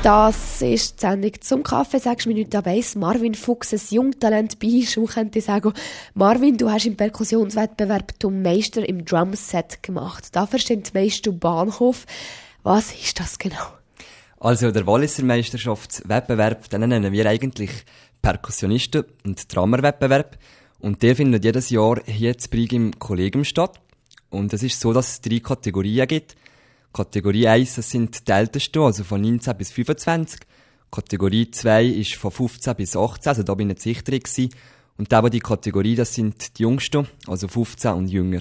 Das ist die Sendung zum Kaffee, 6 Minuten ab 1. Marvin Fuchs, ein Jungtalent bei Schuh, könnte ich sagen. Marvin, du hast im Perkussionswettbewerb zum Meister im Drumset gemacht. Da versteht die meiste Bahnhof. Was ist das genau? Also der Walliser Meisterschaftswettbewerb, den nennen wir eigentlich Perkussionisten- und Drummerwettbewerb. Und der findet jedes Jahr hier in Brig im Kollegium statt. Und es ist so, dass es 3 Kategorien gibt. Kategorie 1, das sind die Ältesten, also von 19 bis 25. Kategorie 2 ist von 15 bis 18, also da bin ich nicht sicher gewesen. Und eben die Kategorie, das sind die Jüngsten, also 15 und jünger.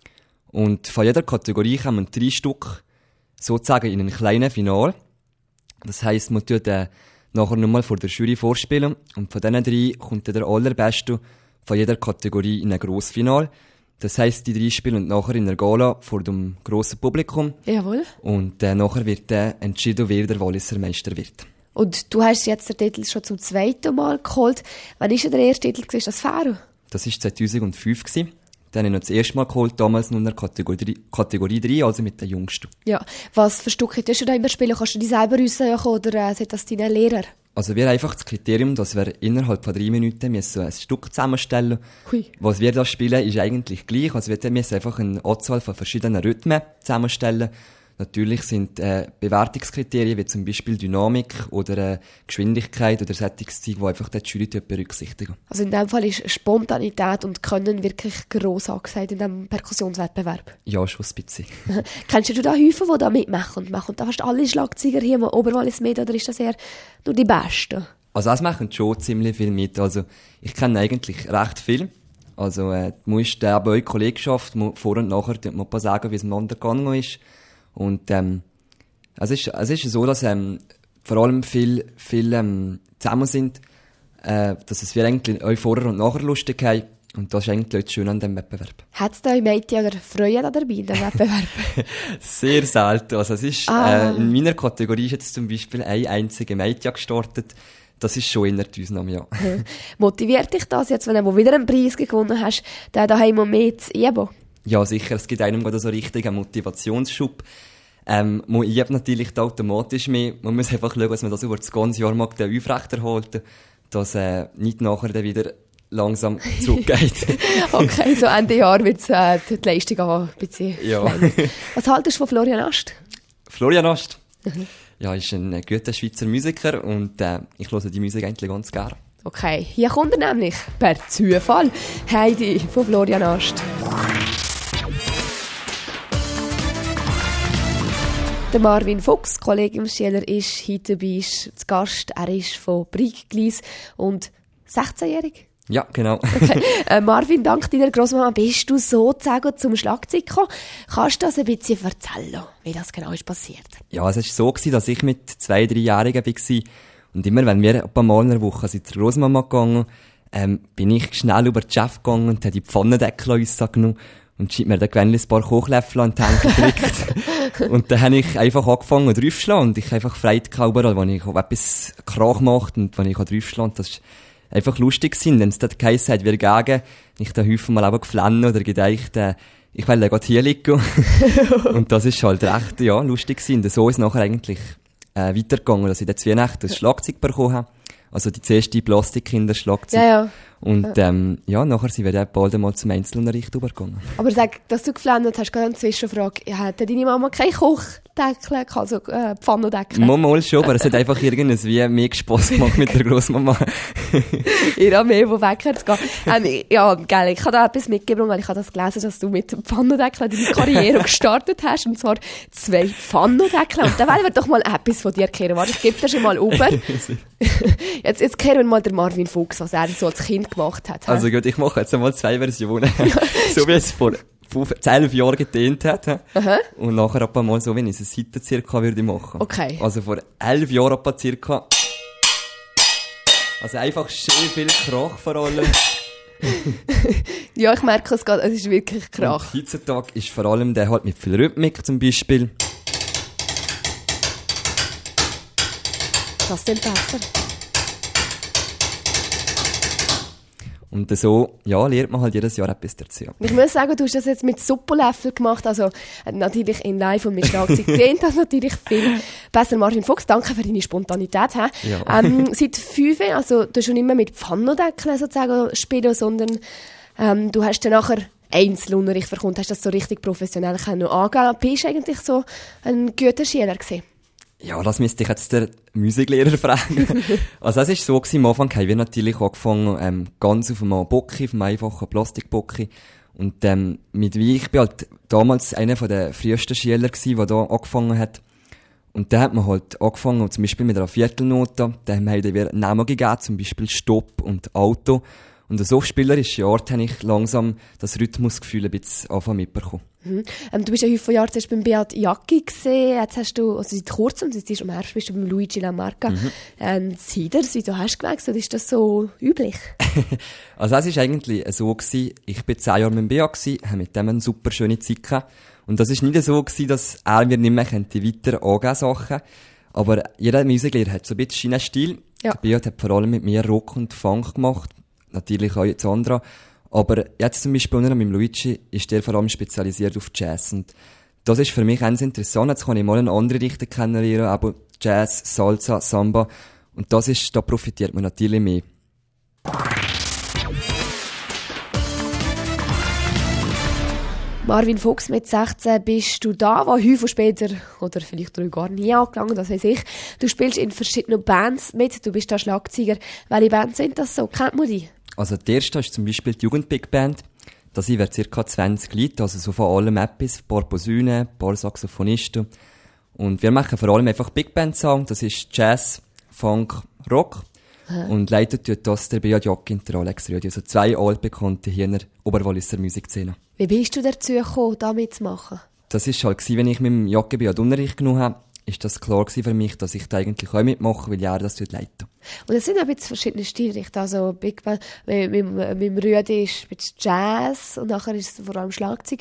Und von jeder Kategorie kommen 3 Stück sozusagen in ein kleines Finale. Das heisst, man tut nachher nochmal vor der Jury vorspielen. Und von diesen 3 kommt der Allerbeste von jeder Kategorie in ein Grossfinale. Das heisst, die 3 spielen nachher in der Gala vor dem grossen Publikum. Jawohl. Und nachher wird entschieden, wer der Walliser Meister wird. Und du hast jetzt den Titel schon zum 2. Mal geholt. Wann war der erste Titel? Ist das Faro? Das war 2005 gewesen. Den habe ich noch das erste Mal geholt, damals nur in der Kategorie 3, also mit den Jüngsten. Ja. Was für Stücke tust du da immer spielen? Kannst du die selber raussuchen oder sind das deine Lehrer? Also wir haben einfach das Kriterium, dass wir innerhalb von 3 Minuten müssen ein Stück zusammenstellen. Hui. Was wir da spielen, ist eigentlich gleich. Also wir müssen einfach eine Anzahl von verschiedenen Rhythmen zusammenstellen. Natürlich sind Bewertungskriterien, wie zum Beispiel Dynamik oder Geschwindigkeit oder Sättigungszeit, die einfach die Jury berücksichtigen. Also in dem Fall ist Spontanität und Können wirklich gross angesagt in diesem Perkussionswettbewerb? Ja, schon ein bisschen. Kennst du da Häufen, die da mitmachen? Machen da fast alle Schlagzeuger hier im Oberwallis mit oder ist das eher nur die Besten? Also es machen schon ziemlich viel mit. Also ich kenne eigentlich recht viel. Also du musst bei eurer Kollegschaft vor und nachher mal ein paar sagen, wie es miteinander gegangen ist. Und es ist so, dass vor allem viel zusammen sind, dass wir eigentlich euch vorher und nachher lustig haben. Und das ist eigentlich das Schöne an diesem Wettbewerb. Hat es da Mädchen oder Freunde dabei in diesem Wettbewerb? Sehr selten. Also es ist, in meiner Kategorie ist jetzt zum Beispiel eine einzige Mädchen gestartet. Das ist schon eher die Ausnahme, ja. Motiviert dich das jetzt, wenn du wieder einen Preis gewonnen hast, daheim mehr zu üben? Ja, sicher. Es gibt einem gerade so richtig einen Motivationsschub. Man übt natürlich automatisch mehr. Man muss einfach schauen, dass man das über das ganze Jahr mag aufrechterhalten, dass nicht nachher dann wieder langsam zurückgeht. Okay, so Ende Jahr wird die Leistung auch ein bisschen ja. Was haltest du von Florian Ast? Florian Ast? Ja, ist ein guter Schweizer Musiker und ich höre die Musik eigentlich ganz gerne. Okay, hier kommt er nämlich per Zufall. Heidi von Florian Ast. Der Marvin Fuchs, Kollegiumsschüler, ist heute bei uns zu Gast. Er ist von Brigglies und 16-jährig. Ja, genau. Okay. Marvin, dank deiner Grossmama bist du sozusagen zum Schlagzeug gekommen. Kannst du das ein bisschen erzählen, wie das genau ist passiert? Ja, es war so, dass ich mit 2-3-Jährigen war. Und immer, wenn wir ein paar Mal in der Woche zur Grossmama gegangen, bin ich schnell über die Chef gegangen und habe die Pfannendeckel rausgenommen und schiebt mir dann gewöhnlich ein paar Kochlöffel an die Hände gedrückt. Und dann habe ich einfach angefangen draufzuschlagen und ich habe einfach Freude gehabt, überall, wenn ich etwas Krach macht und wenn ich draufschlage. Das ist einfach lustig gewesen, wenn es dort geheissen hat, wir gegen, ich da häufig mal auch geflennt oder gedacht, ich will da gerade hier liegen. Und das ist halt recht, ja, lustig gewesen. Und so ist es nachher eigentlich weitergegangen, dass ich dann 2 Nächte das Schlagzeug bekommen habe. Also die zuerste Plastikkinderschlagzeug. Ja. Und nachher sind wir dann bald einmal zum Einzelunterricht übergegangen. Aber sag, dass du geflennt hast, gerade eine Zwischenfrage. Hatte deine Mama keinen Kochdeckel, also Pfannendeckel? Mal schon, aber es hat einfach irgendwie mehr Spass gemacht mit der Grossmama. Ja, mehr, wo weg zu gehen. Ja, geil, ich habe da etwas mitgebracht, weil ich habe das gelesen, dass du mit dem Pfannendeckel deine Karriere gestartet hast, und zwar 2 Pfannendeckel. Und dann wollen wir doch mal etwas von dir kehren. Warte, ich gebe dir schon mal über. Jetzt kehren wir mal den Marvin Fuchs, was er so als Kind gemacht hat. Also gut, ich mache jetzt einmal 2 Versionen. So wie es vor 11 Jahren gedehnt hat. Aha. Und nachher ein paar Mal so, wenn ich es Seite circa würde machen. Okay. Also vor 11 Jahren ein paar circa. Also einfach schön viel Krach vor allem. Ja, ich merke es gerade, es ist wirklich Krach. Und heutzutage ist vor allem der halt mit viel Rhythmik zum Beispiel. Was denn besser? Und so, ja, lernt man halt jedes Jahr etwas dazu. Ich muss sagen, du hast das jetzt mit Suppenlöffel gemacht, also natürlich in Live und mit Schlagzeug klingt das natürlich viel besser. Marvin Fuchs, danke für deine Spontanität. Ja. Seit 5, also du hast schon nicht mehr mit Pfannendeckeln sozusagen spielen, sondern du hast dann nachher Einzelunterricht bekommen, hast das so richtig professionell angehen. Bist du eigentlich so ein guter Schüler gewesen? Ja, das müsste ich jetzt der Musiklehrer fragen. Also es war so gewesen, am Anfang haben wir natürlich angefangen, ganz auf einem Bocki, auf einem einfachen Plastikbocki. Und ich bin halt damals einer der frühesten Schüler gewesen, der da angefangen hat. Und da hat man halt angefangen, zum Beispiel mit einer Viertelnote, da haben wir Namen gegeben, zum Beispiel Stopp und Auto. Und so auf spielerische Art habe ich langsam das Rhythmusgefühl ein bisschen mitbekommen. Du bist ja heute von Jahren zuerst beim Beat Jacki gesehen. Jetzt hast du, also seit kurzem, seit im Herbst, bist du beim Luigi La Marca. Siders, wieso hast du gewechselt? Ist das so üblich? Also es war eigentlich so gewesen, ich bin 10 Jahre mit dem Beat gewesen, habe mit dem eine super schöne Zeit gehabt. Und das war nicht so gewesen, dass er mir nicht mehr weiter angeben Sachen. Aber jeder Musiklehrer hat so ein bisschen seinen Stil. Ja. Der Beat hat vor allem mit mir Rock und Funk gemacht. Natürlich auch Sandra. Aber jetzt zum Beispiel mit dem Luigi ist der vor allem spezialisiert auf Jazz. Und das ist für mich ganz interessant. Jetzt kann ich mal eine andere Richtung kennenlernen, aber Jazz, Salsa, Samba. Und da profitiert man natürlich mehr. Marvin Fuchs, mit 16 bist du da, wo häufig später, oder vielleicht gar nie angelangt, das weiss ich. Du spielst in verschiedenen Bands mit, du bist da Schlagzeuger. Welche Bands sind das so? Kennt man die? Also der erste ist zum Beispiel die Jugend-Big Band. Da sind wir ca. 20 Leute, also so von allem etwas. Ein paar Posaunen, ein paar Saxophonisten. Und wir machen vor allem einfach Big Band-Song. Das ist Jazz, Funk, Rock. Und leitet tut das der Beat Jacki und der Alex Rüdi. Also 2 altbekannte hier in der Oberwalliser Musikszene. Wie bist du dazu gekommen, da mitzumachen? Das war halt, wenn ich mit dem Jacki Beat Unterricht genommen habe, ist das klar für mich, dass ich da eigentlich auch mitmache, weil er das leitet. Und es sind ein bisschen verschiedene Stilrichtungen. Also Big Band, mit dem Rüdi ist ein bisschen Jazz und nachher ist es vor allem Schlagzeug.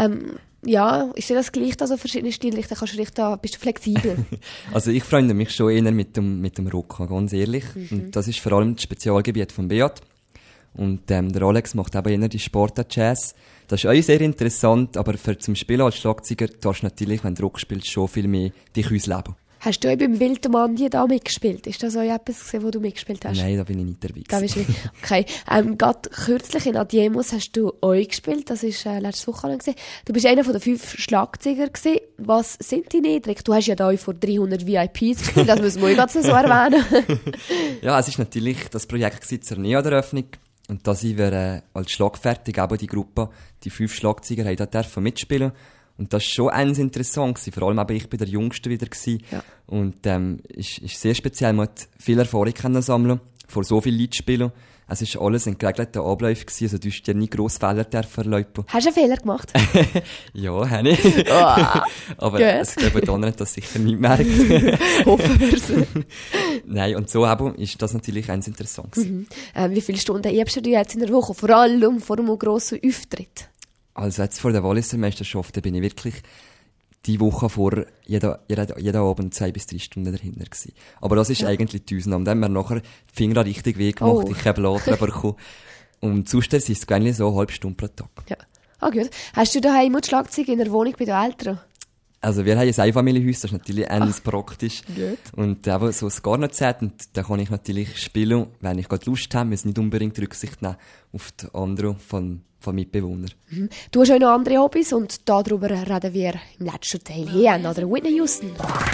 Ja, ist dir das gleich, also verschiedene Stilrichtungen? Bist du flexibel? Also ich freunde mich schon eher mit dem Rock, ganz ehrlich. Und das ist vor allem das Spezialgebiet von Beat. Und der Alex macht eben eher die Sportart-Jazz. Das ist auch sehr interessant, aber zum Spielen als Schlagzeuger darfst du natürlich, wenn du Rock spielst, schon viel mehr dich ausleben. Hast du auch beim Wildemandi da mitgespielt? Ist das auch etwas, wo du mitgespielt hast? Nein, da bin ich nicht dabei. Da bist du nicht. Okay. Gerade kürzlich in Adiemus hast du euch gespielt. Das war letztes Wochenende. Du bist einer von den 5 Schlagzeuger gewesen. Was sind deine Eindrücke? Du hast ja da vor 300 VIPs gespielt. Das müssen wir ganz so erwähnen. Ja, es ist natürlich das Projekt zur Neaneröffnung. Und da sind wir als schlagfertig, eben die Gruppe, die 5 Schlagzeuger, haben da mitspielen. Und das war schon eins interessant gewesen. Vor allem eben, ich bin der Jüngste wieder gewesen. Ja. Und, ist sehr speziell. Man hat viel Erfahrung können sammeln, vor so vielen Leuten spielen. Es ist alles ein geregelter Ablauf gewesen. Also du hast dir nie grosse Fehler erlauben. Hast du einen Fehler gemacht? Ja, habe ich. Oh, aber es glaube die anderen das sicher nicht merkt. Hoffen wir es. Nein, und so eben ist das natürlich eins interessant gewesen. Wie viele Stunden übst du jetzt in der Woche? Vor allem vor einem grossen Auftritt? Also jetzt vor der Walliser Meisterschaft bin ich wirklich die Woche vor jeder Abend 2 bis 3 Stunden dahinter gewesen. Aber das ist eigentlich die Ausnahme. Dann haben wir nachher die Finger richtig weh gemacht. Ich habe Blatt bekommen. Und sonst ist es eigentlich so eine halbe Stunde pro Tag. Ja. Ah, gut. Hast du daheim das Schlagzeug in der Wohnung bei den Eltern? Also wir haben ein Einfamilienhaus, das ist natürlich ganz praktisch. Gut. Und eben so ein Gartenset, und da kann ich natürlich spielen, wenn ich gerade Lust habe, muss nicht unbedingt Rücksicht nehmen auf die anderen von Mitbewohnern. Du hast auch noch andere Hobbys und darüber reden wir im letzten Teil hier an der Whitney Houston.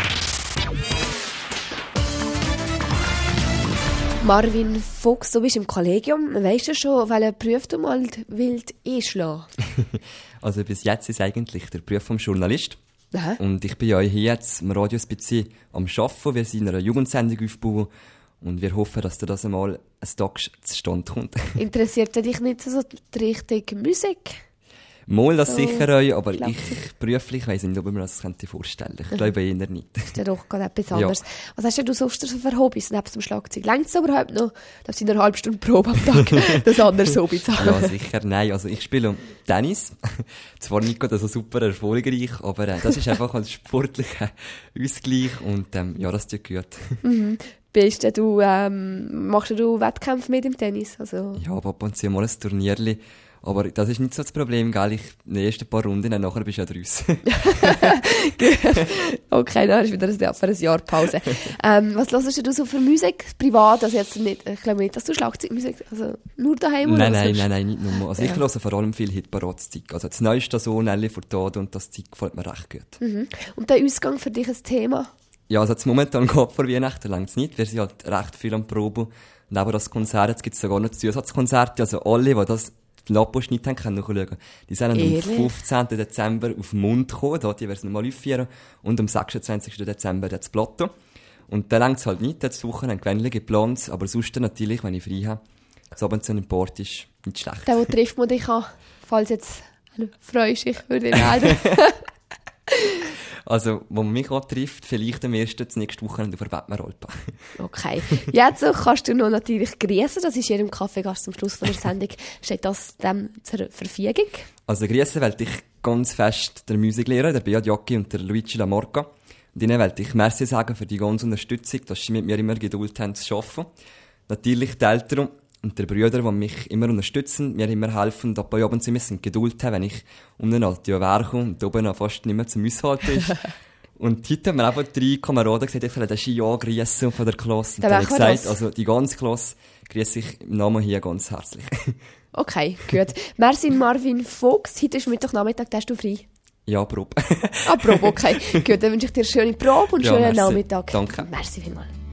Marvin Fuchs, du bist im Kollegium. Weißt du schon, welchen Beruf du mal willst einschlagen? Also bis jetzt ist eigentlich der Beruf vom Journalist. Aha. Und ich bin ja hier jetzt im Radio ein bisschen am Arbeiten. Wir sind eine Jugendsendung aufbauen. Und wir hoffen, dass das einmal ein Tag zustande kommt. Interessiert dich nicht so die Richtung Musik? Mal das sicher auch, aber ich beruflich weiss nicht, ob ich mir das vorstellen könnte. Ich glaube eher nicht. Das ist ja doch gerade etwas anderes. Ja. Was hast du sonst für Hobbys neben dem Schlagzeug? Längt es überhaupt noch, dass in einer halben Stunde Probe am Tag das andere Hobby zu haben? Ja, sicher. Nein, also ich spiele Tennis. Zwar nicht gerade so super erfolgreich, aber das ist einfach ein sportlicher Ausgleich und ja, das tut gut. bist. Du, machst du Wettkämpfe mit im Tennis? Also... Ja, ab und zu mal ein Turnierli. Aber das ist nicht so das Problem, gell? In den ersten paar Runden, nachher bist du ja draus. Okay, dann hast du wieder für ein Jahr Pause. Was hörst du so für Musik? Privat? Also jetzt nicht, ich glaube nicht, dass du Schlagzeugmusik, also nur daheim oder Nein, nicht nur. Also ich höre vor allem viel Hitparade-Zeug. Also das neueste so, Nelly Furtado und das Zeug gefällt mir recht gut. Mhm. Und der Ausgang für dich ein Thema? Ja, also jetzt momentan geht vor Weihnachten längst nicht. Wir sind halt recht viel am Proben. Und eben das Konzert, jetzt gibt es sogar noch Zusatzkonzerte. Also alle, die das Lapo-Schnitt haben, können nachschauen. Die sind am 15. Dezember auf den Mund gekommen, da, die werden es nochmal aufführen. Und am 26. Dezember das Plateau. Und da längt es halt nicht, das Wochenende gewöhnlich geplant, aber sonst natürlich, wenn ich frei habe, das Abend so ein Import ist nicht schlecht. Da, wo trifft man dich an, falls jetzt freust, ich würde dich melden. Also, wo man mich auch trifft, vielleicht am ersten, das nächste Wochenende auf der Batman-Rolpa. Okay. Jetzt kannst du noch natürlich grüßen, das ist jedem Kaffeegast zum Schluss von der Sendung, steht das dem zur Verfügung? Also grüßen wollte ich ganz fest der Musiklehrer, der Beat Jocki und der Luigi Lamorca. Und ihnen wollte ich Merci sagen für die ganze Unterstützung, dass sie mit mir immer Geduld haben zu arbeiten. Natürlich die Eltern und der Brüder, die mich immer unterstützen, mir immer helfen, und bei oben zu müssen Geduld haben, wenn ich um den alten Werk und oben noch fast nicht mehr zum Aushalten ist. Und heute haben wir einfach 3 Kameraden gesagt, ich will den Ski grüßen von der Klasse. Und dann habe ich gesagt, also die ganze Klasse grüße ich im Namen hier ganz herzlich. Okay, gut. Merci Marvin Fuchs, heute ist Mittwochnachmittag, da hast du frei? Ja, Probe. Probe, okay. Gut, dann wünsche ich dir eine schöne Probe und einen schönen Nachmittag. Danke. Merci vielmals.